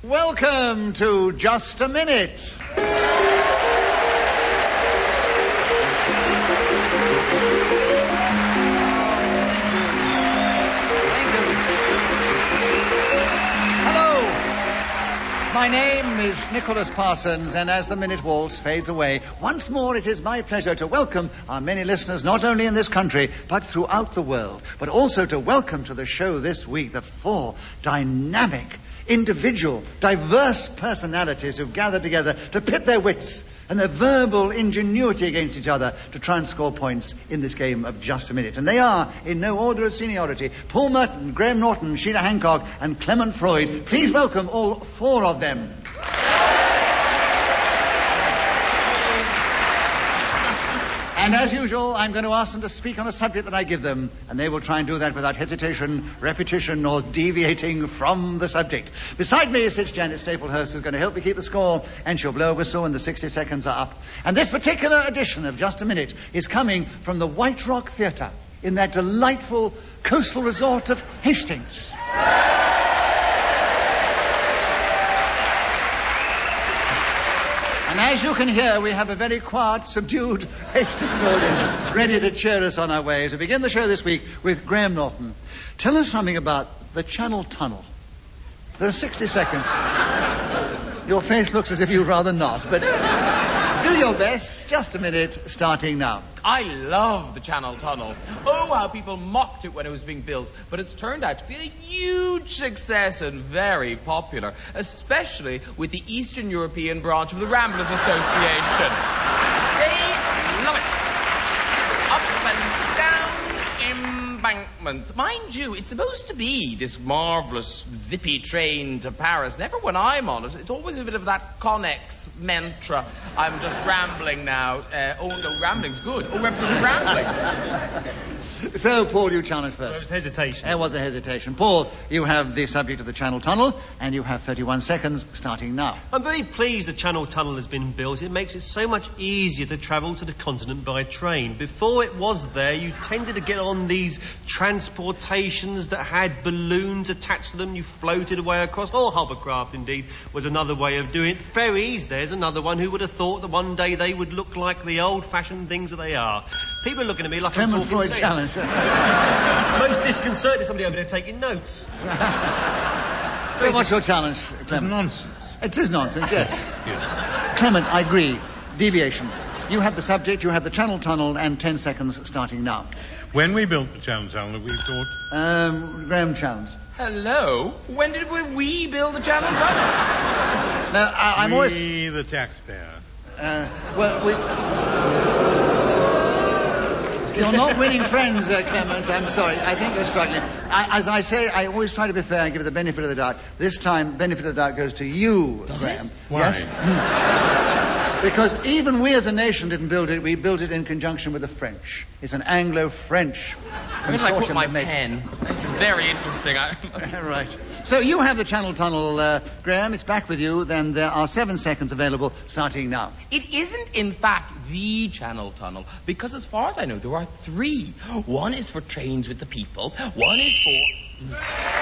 Welcome to Just a Minute. My name is Nicholas Parsons, and as the minute waltz fades away, once more it is my pleasure to welcome our many listeners, not only in this country, but throughout the world, but also to welcome to the show this week the 4 dynamic, individual, diverse personalities who've gathered together to pit their wits and their verbal ingenuity against each other to try and score points in this game of Just a Minute. And they are, in no order of seniority, Paul Merton, Graham Norton, Sheila Hancock, and Clement Freud. Please welcome all 4 of them. And as usual, I'm going to ask them to speak on a subject that I give them, and they will try and do that without hesitation, repetition, or deviating from the subject. Beside me sits Janet Staplehurst, who's going to help me keep the score, and she'll blow a whistle when the 60 seconds are up. And this particular edition of Just a Minute is coming from the White Rock Theatre in that delightful coastal resort of Hastings. And as you can hear, we have a very quiet, subdued Hastings audience ready to cheer us on our way. To begin the show this week with Graham Norton. Tell us something about the Channel Tunnel. There are 60 seconds. Your face looks as if you'd rather not, but do your best. Just a minute, starting now. I love the Channel Tunnel. Oh, how people mocked it when it was being built, but it's turned out to be a huge success and very popular, especially with the Eastern European branch of the Ramblers Association. They love it. Up and down embankments. Mind you, it's supposed to be this marvellous zippy train to Paris. Never when I'm on it. It's always a bit of that Connex mantra. I'm just rambling now. Oh, no, rambling's good. Oh, everything's rambling. So, Paul, you challenge first. There was hesitation. There was a hesitation. Paul, you have the subject of the Channel Tunnel, and you have 31 seconds starting now. I'm very pleased the Channel Tunnel has been built. It makes it so much easier to travel to the continent by train. Before it was there, you tended to get on these transportations that had balloons attached to them. You floated away across, or hovercraft indeed was another way of doing it. Ferries, there's another one. Who would have thought that one day they would look like the old-fashioned things that they are? People are looking at me like I'm talking Freud sense. challenge. Most disconcerting is somebody over there taking notes. So what's your challenge, Clement? Nonsense. It is nonsense, yes. Yes. Clement, I agree. Deviation. You have the subject, you have the Channel Tunnel, and 10 seconds starting now. When we built the Channel Tunnel, we thought... Graham challenge. Hello? When did we build the Channel Tunnel? Now, I'm we, always... the taxpayer. You're not winning friends, Clement. I'm sorry. I think you're struggling. As I say, I always try to be fair and give the benefit of the doubt. This time, benefit of the doubt goes to you, Graham. Why? Yes? Because even we as a nation didn't build it. We built it in conjunction with the French. It's an Anglo-French Where did I put consortium my that made it. pen? This is very interesting. Right. So you have the Channel Tunnel, Graham. It's back with you. Then there are 7 seconds available starting now. It isn't, in fact, the Channel Tunnel, because as far as I know, there are 3. One is for trains with the people. One is for...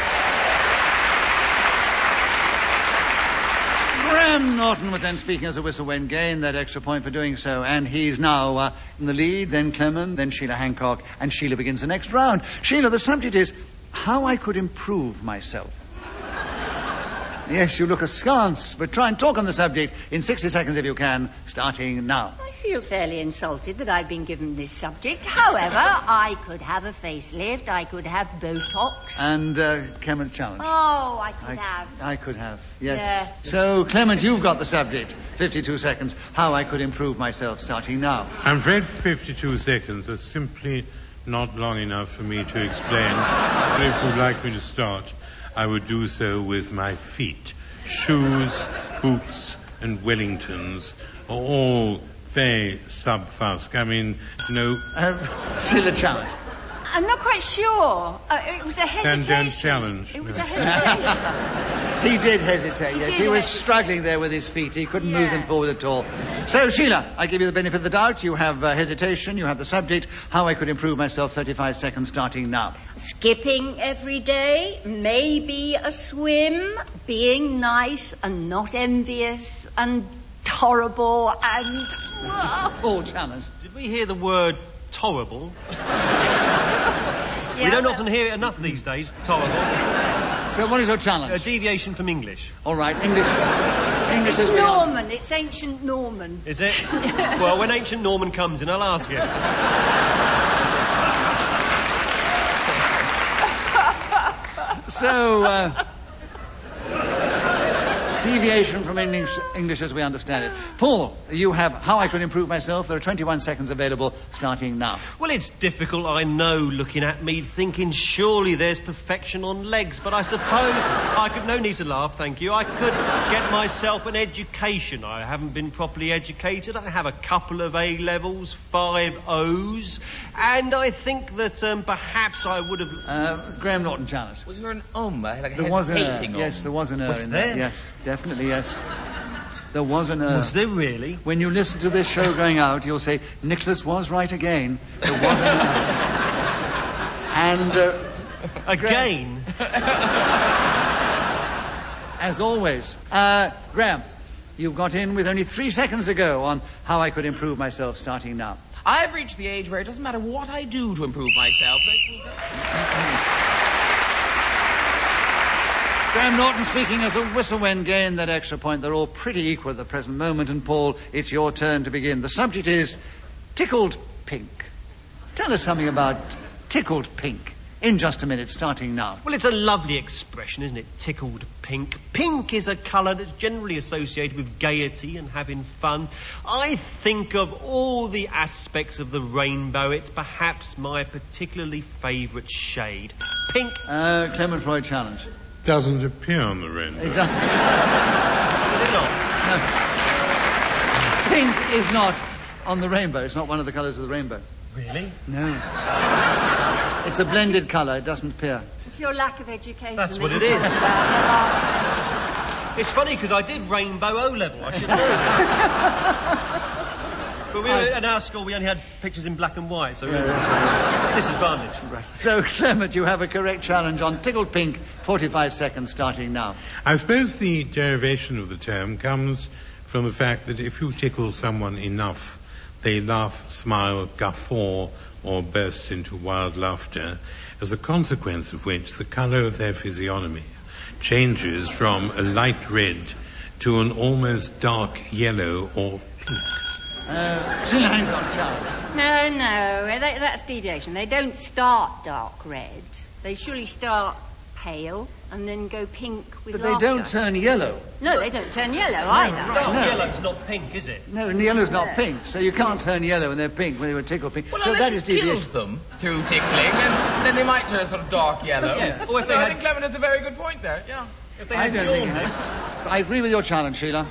Graham Norton was then speaking as a whistle when gained that extra point for doing so, and he's now in the lead, then Clement, then Sheila Hancock, and Sheila begins the next round. Sheila, the subject is how I could improve myself. Yes, you look askance, but try and talk on the subject in 60 seconds if you can, starting now. I feel fairly insulted that I've been given this subject. However, I could have a facelift, I could have Botox. And Clement challenge. Oh, I could have. I could have, yes. Yes. So, Clement, you've got the subject. 52 seconds. How I could improve myself, starting now. I'm afraid 52 seconds are simply not long enough for me to explain. But if you'd like me to start, I would do so with my feet. Shoes, boots, and Wellingtons are all very sub-fusk. I mean, no... Sheila challenge. I'm not quite sure. It was a hesitation. Then challenge. It was a hesitation. He did hesitate, yes. He was hesitate. struggling there with his feet. He couldn't move them Yes. forward at all. So, Sheila, I give you the benefit of the doubt. You have hesitation. You have the subject. How I could improve myself. 35 seconds starting now. Skipping every day, maybe a swim, being nice and not envious and horrible and... Full challenge. Did we hear the word torrible? Yeah, We don't well, often hear it enough these days, torrible. So what is your A challenge? deviation from English. All right, English It's as we are. Norman. It's ancient Norman. Is it? Well, when ancient Norman comes in, I'll ask him. So, deviation from English as we understand it. Paul, you have How I Could Improve Myself. There are 21 seconds available starting now. Well, it's difficult, I know, looking at me, thinking surely there's perfection on legs, but I suppose I could... No need to laugh, thank you. I could get myself an education. I haven't been properly educated. I have a couple of A-levels, 5 O's, and I think that perhaps I would have... Graham Norton challenge. Was there an like a There was an hesitating Yes, there was an Was in there? that. Yes, definitely, yes. There was an Was there really? When you listen to this show going out, you'll say, Nicholas was right again. There was an And... Again? as always, Graham, you've got in with only 3 seconds to go on How I Could Improve Myself starting now. I've reached the age where it doesn't matter what I do to improve myself. Graham Norton speaking as a whistle when gained that extra point. They're all pretty equal at the present moment. And Paul, it's your turn to begin. The subject is tickled pink. Tell us something about tickled pink in just a minute, starting now. Well, it's a lovely expression, isn't it? Tickled pink. Pink is a colour that's generally associated with gaiety and having fun. I think of all the aspects of the rainbow, it's perhaps my particularly favourite shade. Pink. Clement Freud challenge. Doesn't appear on the rainbow. It doesn't. Is it not? No. Pink is not on the rainbow. It's not one of the colours of the rainbow. Really? No. It's a blended colour. It doesn't appear. It's your lack of education. That's that what you it is. talk about. It's funny because I did rainbow O-level. I should know. But at our school, we only had pictures in black and white, so disadvantage. Right. So, Clement, you have a correct challenge on tickled pink. 45 seconds starting now. I suppose the derivation of the term comes from the fact that if you tickle someone enough, they laugh, smile, guffaw, or burst into wild laughter, as a consequence of which the colour of their physiognomy changes from a light red to an almost dark yellow or pink. Sheila Hancock challenge. No, that's deviation. They don't start dark red. They surely start pale and then go pink with But laughter. they don't turn yellow. No, they don't turn yellow either. Dark No. yellow's not pink, is it? No, and yellow's not pink, so you can't turn yellow when they're pink, when they were tickled pink. Well, so unless that is you killed deviation. them through tickling, and then they might turn sort of dark yellow. Yeah. Or if they I had- think Clement has a very good point there, yeah. If they I had don't think it jaundice. has. I agree with your challenge, Sheila.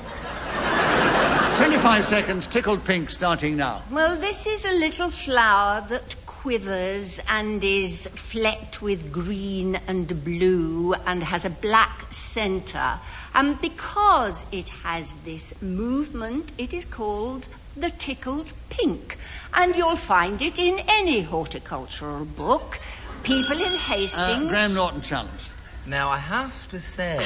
25 seconds, tickled pink, starting now. Well, this is a little flower that quivers and is flecked with green and blue and has a black centre. And because it has this movement, it is called the tickled pink. And you'll find it in any horticultural book. People in Hastings... Graham Norton challenge. Now, I have to say,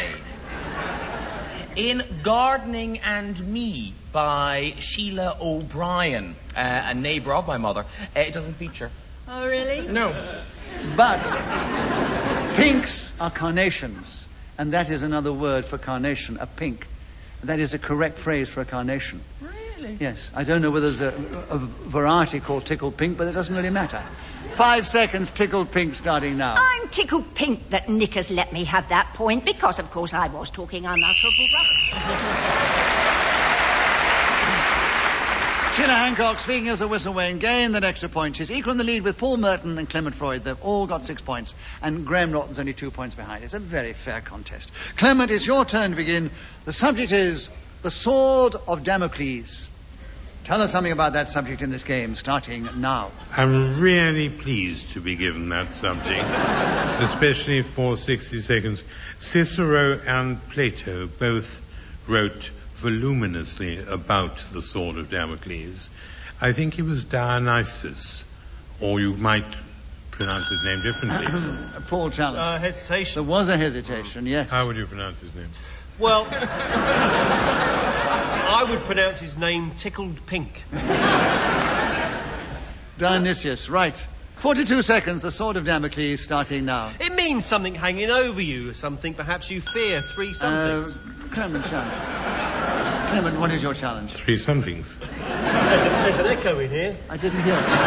in Gardening and Me by Sheila O'Brien, a neighbour of my mother, it doesn't feature. Oh, really? No. But pinks are carnations, and that is another word for carnation, a pink. That is a correct phrase for a carnation. Really? Yes. I don't know whether there's a variety called tickled pink, but it doesn't really matter. 5 seconds, tickled pink, starting now. I'm tickled pink that Nick has let me have that point because, of course, I was talking unutterable rubbish. Sheila Hancock speaking as a whistle when gained the extra point. She's equal in the lead with Paul Merton and Clement Freud. They've all got 6 points, and Graham Norton's only 2 points behind. It's a very fair contest. Clement, it's your turn to begin. The subject is the Sword of Damocles. Tell us something about that subject in this game, starting now. I'm really pleased to be given that subject, especially for 60 seconds. Cicero and Plato both wrote voluminously about the sword of Damocles. I think it was Dionysus, or you might pronounce his name differently. Paul challenge. Hesitation. There was a hesitation, yes. How would you pronounce his name? Well, I would pronounce his name Tickled Pink. Dionysius, right. 42 seconds, the sword of Damocles, starting now. It means something hanging over you, something perhaps you fear, 3 somethings. Clement, challenge. Clement, what is your challenge? 3 somethings. There's an echo in here. I didn't hear it.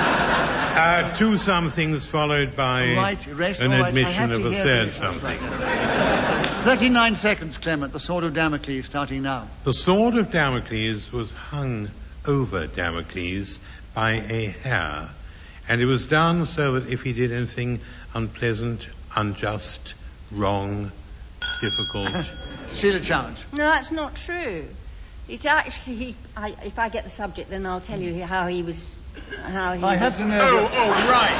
2 somethings followed by an admission of a third something. 39 seconds, Clement, the sword of Damocles, starting now. The sword of Damocles was hung over Damocles by a hair, and it was done so that if he did anything unpleasant, unjust, wrong, difficult... Sheila, challenge. No, that's not true. It actually, if I get the subject, then I'll tell you how he was. I have to know. Right.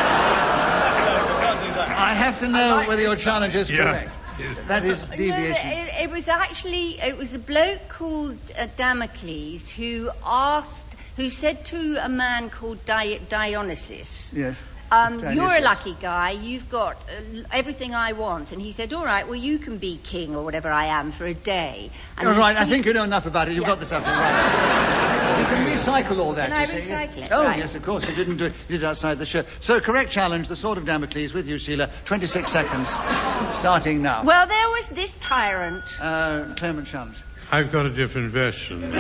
I have to know whether your challenge is correct. Yes. That is deviation. It was a bloke called Damocles who said to a man called Dionysus. Yes. You're a lucky guy. You've got everything I want. And he said, all right, well, you can be king or whatever I am for a day. And You're right. I think you know enough about it. You've got the subject right. You can recycle all that, Can I you see. recycle it? Oh, Right. yes, of course. You didn't do it. You did it outside the show. So, correct challenge, the sword of Damocles with you, Sheila. 26 seconds. Starting now. Well, there was this tyrant. Clement challenge. I've got a different version.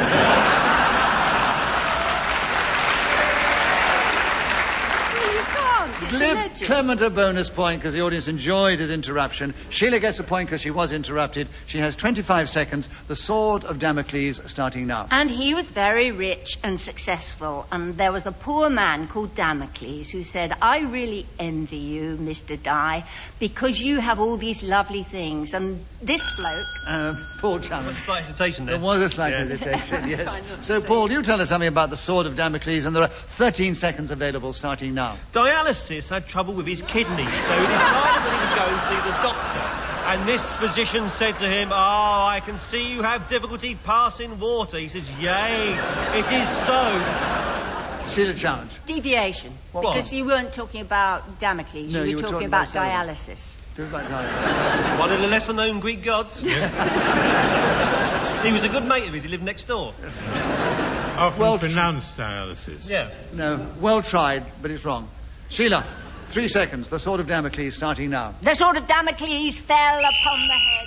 Give Clement a bonus point because the audience enjoyed his interruption. Sheila gets a point because she was interrupted. She has 25 seconds. The sword of Damocles starting now. And he was very rich and successful. And there was a poor man called Damocles who said, I really envy you, Mr. Di, because you have all these lovely things. And this bloke... Paul challenge. Slight hesitation there. There was a slight hesitation, yes. So, Paul, you tell us something about the sword of Damocles, and there are 13 seconds available starting now. Dialysis had trouble with his kidneys, so he decided that he would go and see the doctor. And this physician said to him, I can see you have difficulty passing water. He says, yea, it is so. Sheila challenge. Deviation. What? Because you weren't talking about Damocles. No, you were talking about dialysis. Do about dialysis. One of the lesser-known Greek gods. He was a good mate of his. He lived next door. Often pronounced dialysis. Yeah. No, well tried, but it's wrong. Sheila, 3 seconds. The sword of Damocles starting now. The sword of Damocles fell upon the head.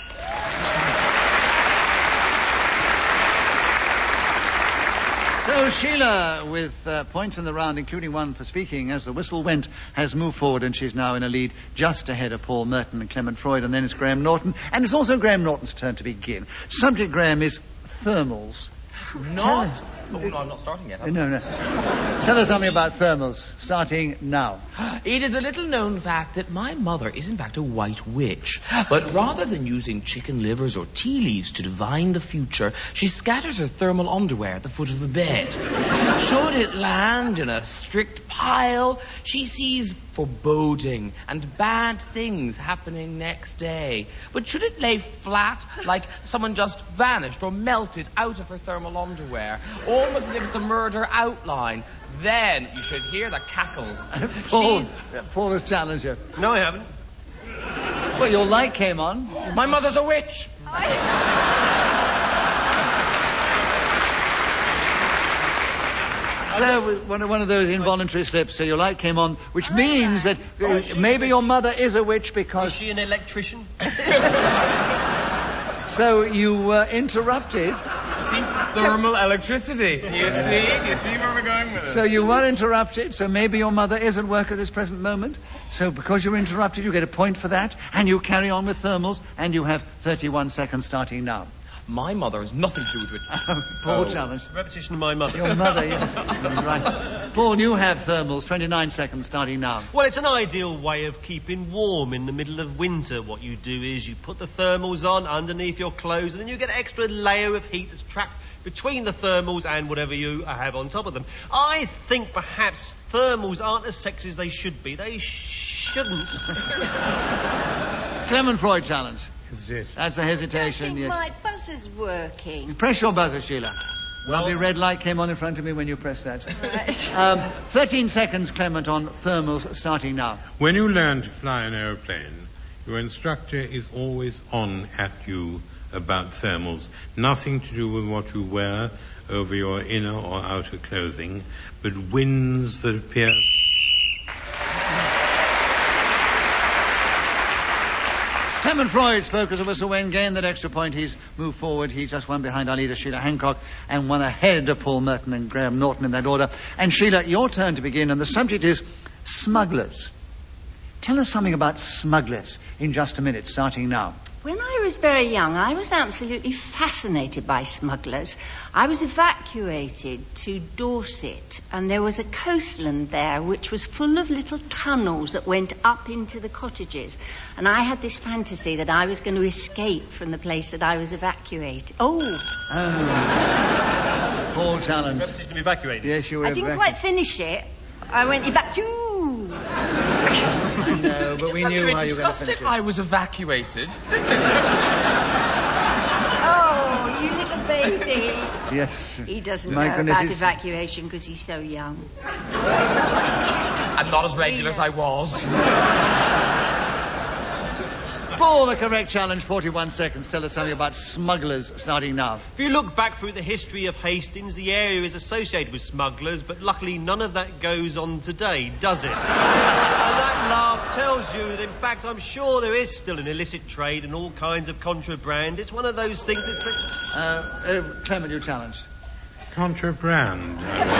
So Sheila, with points in the round, including one for speaking, as the whistle went, has moved forward, and she's now in a lead just ahead of Paul Merton and Clement Freud, and then it's Graham Norton. And it's also Graham Norton's turn to begin. Subject, Graham, is thermals. Not? Oh, no, I'm not starting yet. No. Tell us something about thermals, starting now. It is a little known fact that my mother is in fact a white witch. But rather than using chicken livers or tea leaves to divine the future, she scatters her thermal underwear at the foot of the bed. Should it land in a strict pile, she sees foreboding and bad things happening next day. But should it lay flat, like someone just vanished or melted out of her thermal underwear, almost as if it's a murder outline, then you should hear the cackles. Paul has challenged you. No, I haven't. Well, your light came on. My mother's a witch. So, one of those involuntary slips, so your light came on, which means that maybe your mother is a witch because... Is she an electrician? So you were interrupted. See, thermal electricity. Do you see where we're going with it? So you were interrupted, so maybe your mother is at work at this present moment. So because you're interrupted, you get a point for that, and you carry on with thermals, and you have 31 seconds starting now. My mother has nothing to do with it. Paul challenge. Repetition of my mother. Your mother, yes. Right. Paul, you have thermals, 29 seconds starting now. Well, it's an ideal way of keeping warm in the middle of winter. What you do is you put the thermals on underneath your clothes, and then you get an extra layer of heat that's trapped between the thermals and whatever you have on top of them. I think perhaps thermals aren't as sexy as they should be. They shouldn't. Clement Freud challenge. Hesitation. That's a hesitation, I think yes. my buzzer's working. Press your buzzer, Sheila. Well- Lovely red light came on in front of me when you pressed that. Right. 13 seconds, Clement, on thermals, starting now. When you learn to fly an aeroplane, your instructor is always on at you about thermals. Nothing to do with what you wear over your inner or outer clothing, but winds that appear... Clement Freud spoke as a whistle when gained that extra point. He's moved forward. He's just one behind our leader, Sheila Hancock, and one ahead of Paul Merton and Graham Norton in that order. And Sheila, your turn to begin, and the subject is smugglers. Tell us something about smugglers in just a minute, starting now. When I was very young, I was absolutely fascinated by smugglers. I was evacuated to Dorset, and there was a coastland there which was full of little tunnels that went up into the cottages. And I had this fantasy that I was going to escape from the place that I was evacuated. Paul challenge. Repetition of evacuated. Yes, you were I didn't quite finish it. I went evacuate. I know, but we knew how you were going to finish it. I was evacuated. Oh, you little baby. Yes. He doesn't My know goodness, about he's- evacuation because he's so young. I'm not as regular as I was. Paul, the correct challenge, 41 seconds. Tell us something about smugglers, starting now. If you look back through the history of Hastings, the area is associated with smugglers, but luckily none of that goes on today, does it? And that laugh tells you that, in fact, I'm sure there is still an illicit trade and all kinds of contraband. It's one of those things that... Clement, you challenge. Contraband.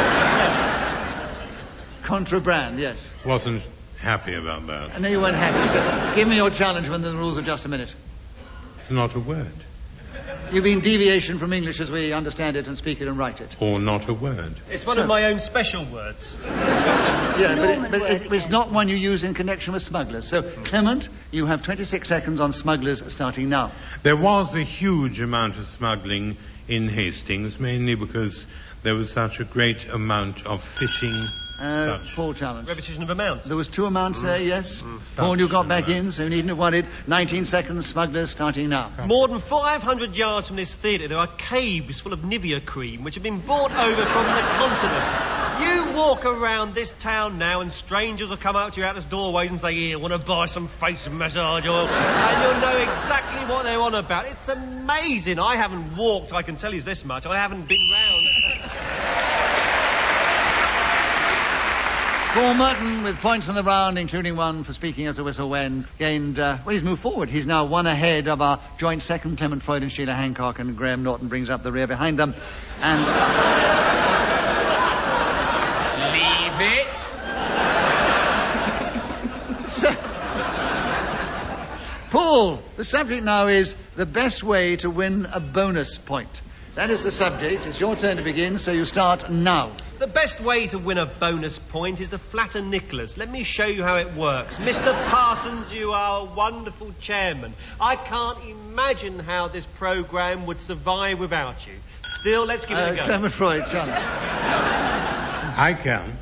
Contraband, yes. Wasn't happy about that. I know you weren't happy, so give me your challenge within the rules of just a minute. Not a word. You mean deviation from English as we understand it and speak it and write it? Or not a word. It's one of my own special words. Yeah, Norman but word it's again. not one you use in connection with smugglers. So, Clement, you have 26 seconds on smugglers, starting now. There was a huge amount of smuggling in Hastings, mainly because there was such a great amount of fishing. Paul challenge. Repetition of amount. There was two amounts there, yes. Paul, you got back in, so you needn't have worried. 19 seconds, smugglers, starting now. More than 500 yards from this theatre, there are caves full of Nivea cream, which have been brought over from the continent. You walk around this town now, and strangers will come out to you out of doorways and say, "Here, want to buy some face massage oil?" And you'll know exactly what they're on about. It's amazing. I haven't walked, I can tell you this much. I haven't been round. Paul Merton with points in the round, including one for speaking as a whistle when gained... he's moved forward. He's now one ahead of our joint second, Clement Freud and Sheila Hancock, and Graham Norton brings up the rear behind them. And... Leave it. Paul, the subject now is the best way to win a bonus point. That is the subject. It's your turn to begin, so you start now. The best way to win a bonus point is to flatter Nicholas. Let me show you how it works. Mr. Parsons, you are a wonderful chairman. I can't imagine how this programme would survive without you. Still, let's give it a go. Clement Freud, challenge. I can.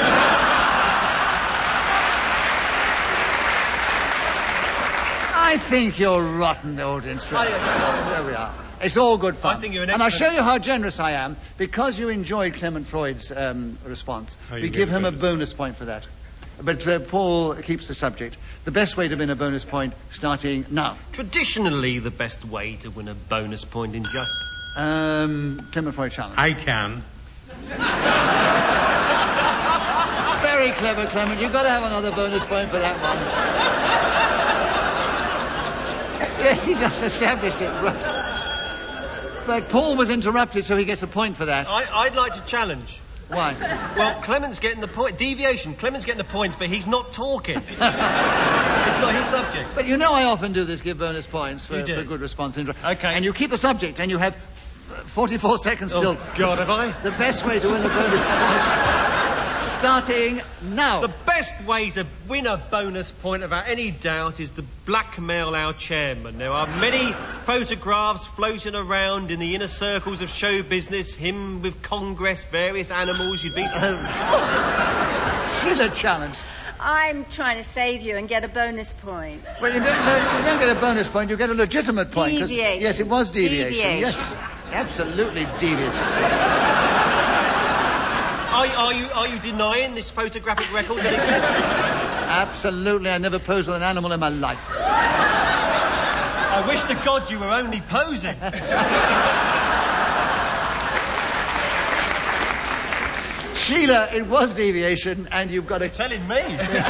I think you're rotten, old instructor. There we are. It's all good fun. I think you're an and I'll show excellent- you how generous I am. Because you enjoyed Clement Freud's response, Oh, you we get give a him a bonus. bonus point for that. But Paul keeps the subject. The best way to win a bonus point, starting now. Traditionally, the best way to win a bonus point in just... Clement Freud challenge. I can. Very clever, Clement. You've got to have another bonus point for that one. Yes, he just established it. Right. But Paul was interrupted, so he gets a point for that. I'd like to challenge. Why? Well, Clement's getting the point. Deviation. Clement's getting the points, but he's not talking. It's not his subject. But you know I often do this, give bonus points for You do. for good response. Okay. And you keep the subject, and you have 44 seconds still. Oh, God, have I? The best way to win a bonus point, starting now. The best way to win a bonus point without any doubt is to blackmail our chairman. There are many photographs floating around in the inner circles of show business, him with Congress, various animals. You'd be... Sheila challenged. I'm trying to save you and get a bonus point. Well, you don't get a bonus point, you get a legitimate point. Deviation. Yes, it was deviation. Deviation. Yes, absolutely devious. Are you denying this photographic record that exists? Absolutely, I never posed with an animal in my life. I wish to God you were only posing. Sheila, it was deviation, and you've got to... Telling me.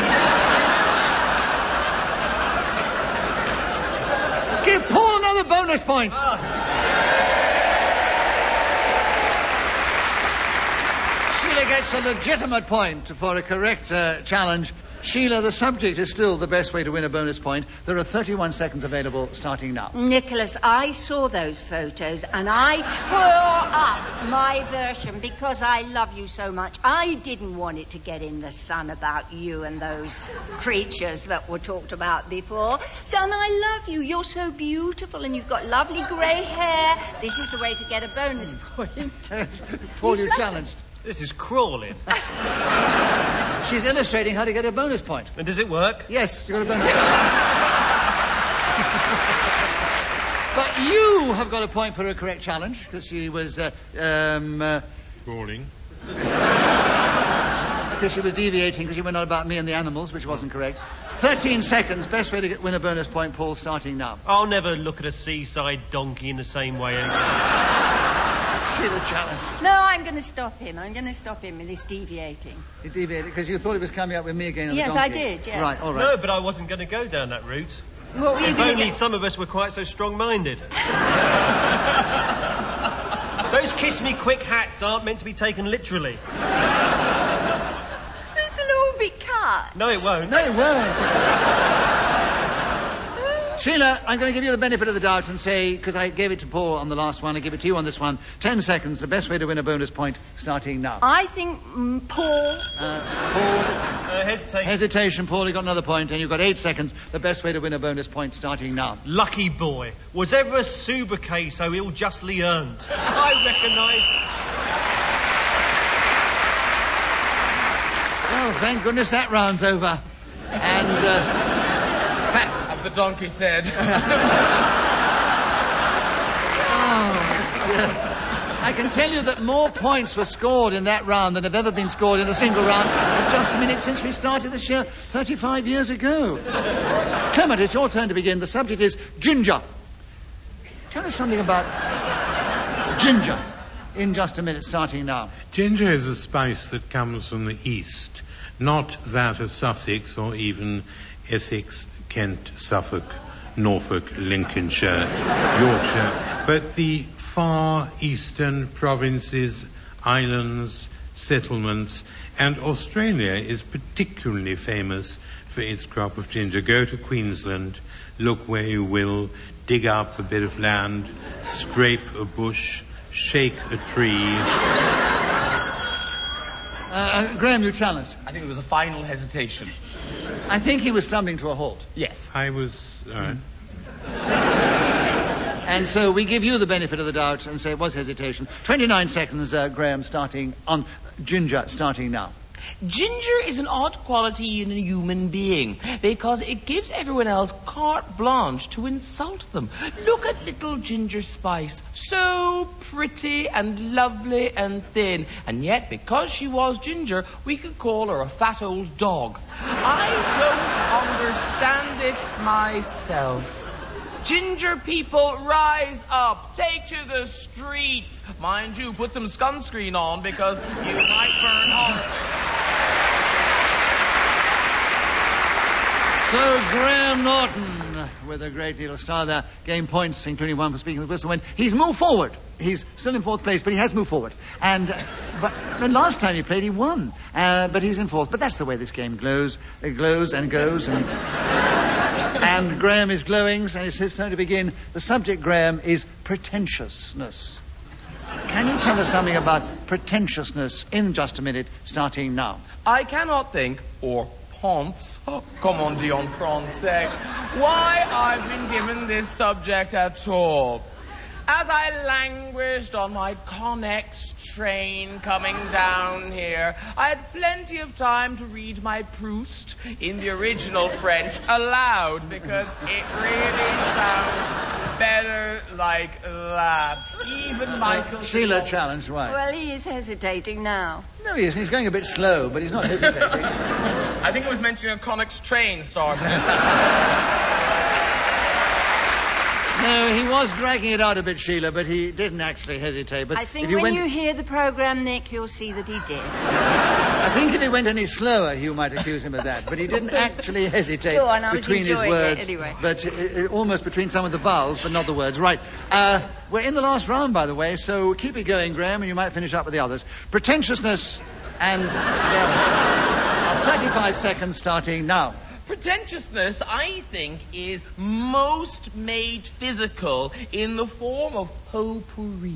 Give Paul another bonus point. Sheila gets a legitimate point for a correct challenge. Sheila, the subject is still the best way to win a bonus point. There are 31 seconds available starting now. Nicholas, I saw those photos and I tore up my version because I love you so much. I didn't want it to get in the sun about you and those creatures that were talked about before. So, and I love you. You're so beautiful and you've got lovely grey hair. This is the way to get a bonus point. Paul, you challenged. This is crawling. She's illustrating how to get a bonus point. And does it work? Yes, you got a bonus. But you have got a point for a correct challenge, because she was... Crawling. Because she was deviating, because you went on about me and the animals, which wasn't correct. 13 seconds, best way to win a bonus point, Paul, starting now. I'll never look at a seaside donkey in the same way again. Sheila challenged. No, I'm going to stop him. I'm going to stop him with this deviating. You deviated because you thought he was coming up with me again on Yes, the donkey. I did, yes. Right, all right. No, but I wasn't going to go down that route. What were you If going only to get? some of us were quite so strong-minded. Those kiss-me-quick hats aren't meant to be taken literally. This will all be cut. No, it won't. No, it won't. Sheila, I'm going to give you the benefit of the doubt and say, because I gave it to Paul on the last one, I give it to you on this one. 10 seconds, the best way to win a bonus point, starting now. I think Paul... Hesitate. Hesitation, Paul, you got another point, and you've got 8 seconds, the best way to win a bonus point, starting now. Lucky boy. Was ever a sobriquet so ill-justly earned? I recognise... Oh, thank goodness that round's over. And, As the donkey said. I can tell you that more points were scored in that round than have ever been scored in a single round in just a minute since we started this year 35 years ago. Clement, it's your turn to begin. The subject is ginger. Tell us something about ginger in just a minute, starting now. Ginger is a spice that comes from the east, not that of Sussex or even Essex, Kent, Suffolk, Norfolk, Lincolnshire, Yorkshire, but the far eastern provinces, islands, settlements, and Australia is particularly famous for its crop of ginger. Go to Queensland, look where you will, dig up a bit of land, scrape a bush, shake a tree. Graham, you challenged. I think there was a final hesitation. I think he was stumbling to a halt. Yes. I was... And so we give you the benefit of the doubt and say it was hesitation. 29 seconds, Graham, starting on ginger, starting now. Ginger is an odd quality in a human being because it gives everyone else carte blanche to insult them. Look at little Ginger Spice, so pretty and lovely and thin, and yet because she was ginger, we could call her a fat old dog. I don't understand it myself. Ginger people, rise up. Take to the streets. Mind you, put some sunscreen on because you might burn horribly. So Graham Norton, with a great deal of style there, gained points, including one for speaking the whistle when he's moved forward. He's still in fourth place, but he has moved forward. But last time he played, he won. But he's in fourth. But that's the way this game glows. It glows and goes. And Graham is glowing, and it's his turn to begin. The subject, Graham, is pretentiousness. Can you tell us something about pretentiousness in just a minute, starting now? I cannot think, or pense, comme on dit en français, why I've been given this subject at all. As I languished on my Connex train coming down here, I had plenty of time to read my Proust in the original French aloud, because it really sounds better like that. Even Michael... Sheila challenged, right? Well, he is hesitating now. No, he isn't. He's going a bit slow, but he's not hesitating. I think it was mentioning a Connex train starting. No, he was dragging it out a bit, Sheila, but he didn't actually hesitate. But I think if when you hear the programme, Nick, you'll see that he did. I think if he went any slower, you might accuse him of that. But he didn't actually hesitate Go on, I was between his enjoying words. it anyway. But almost between some of the vowels, but not the words. Right. We're in the last round, by the way, so keep it going, Graham, and you might finish up with the others. Pretentiousness and... 35 seconds starting now. Pretentiousness, I think, is most made physical in the form of potpourri.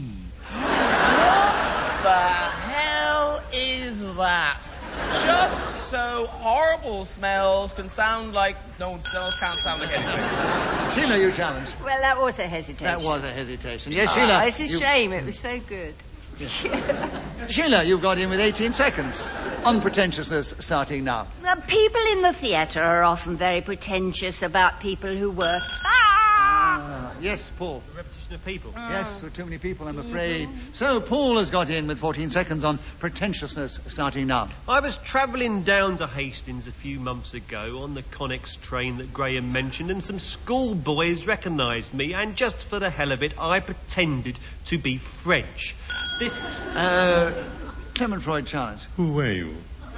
What the hell is that? Just so horrible smells can sound like... No, smells can't sound like anything. Sheila, you challenged. Well, that was a hesitation. That was a hesitation. Yes, Sheila. It's a shame. It was so good. Sheila, you've got in with 18 seconds. Unpretentiousness starting now. The people in the theatre are often very pretentious about people who work. Yes, Paul. The repetition of people. Yes, there are too many people, I'm afraid. So Paul has got in with 14 seconds on pretentiousness starting now. I was travelling down to Hastings a few months ago on the Connex train that Graham mentioned, and some schoolboys recognised me, and just for the hell of it, I pretended to be French. This... Clement Freud challenge. Who were you?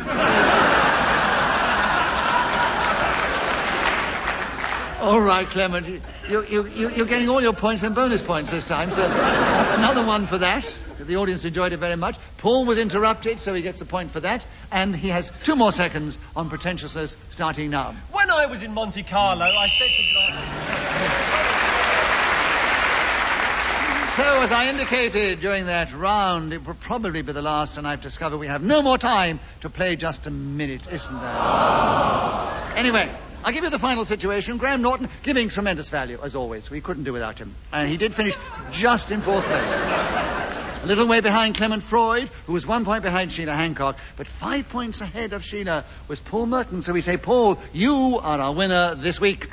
All right, Clement, you're getting all your points and bonus points this time, so another one for that. The audience enjoyed it very much. Paul was interrupted, so he gets the point for that, and he has 2 more seconds on pretentiousness starting now. When I was in Monte Carlo, I said to... So, as I indicated during that round, it will probably be the last, and I've discovered we have no more time to play just a minute, isn't there? Anyway, I'll give you the final situation. Graham Norton giving tremendous value, as always. We couldn't do without him. And he did finish just in 4th place. A little way behind Clement Freud, who was 1 point behind Sheila Hancock, but 5 points ahead of Sheila was Paul Merton. So we say, Paul, you are our winner this week.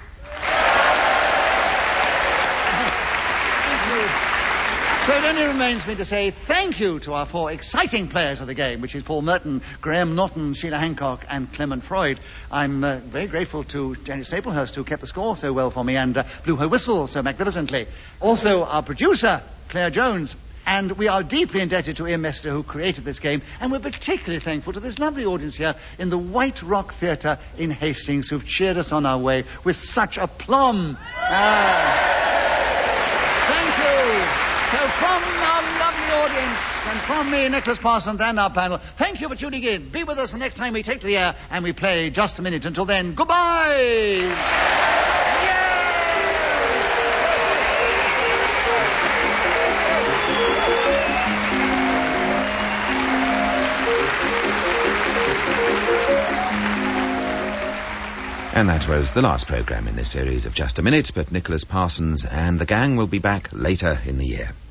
So it only remains me to say thank you to our 4 exciting players of the game, which is Paul Merton, Graham Norton, Sheila Hancock, and Clement Freud. I'm very grateful to Janet Staplehurst, who kept the score so well for me, and blew her whistle so magnificently. Also, our producer, Claire Jones. And we are deeply indebted to Ian Mester, who created this game, and we're particularly thankful to this lovely audience here in the White Rock Theatre in Hastings, who've cheered us on our way with such aplomb. Thank you. So from our lovely audience and from me, Nicholas Parsons, and our panel, thank you for tuning in. Be with us the next time we take to the air and we play Just a Minute. Until then, goodbye! And that was the last programme in this series of Just a Minute, but Nicholas Parsons and the gang will be back later in the year.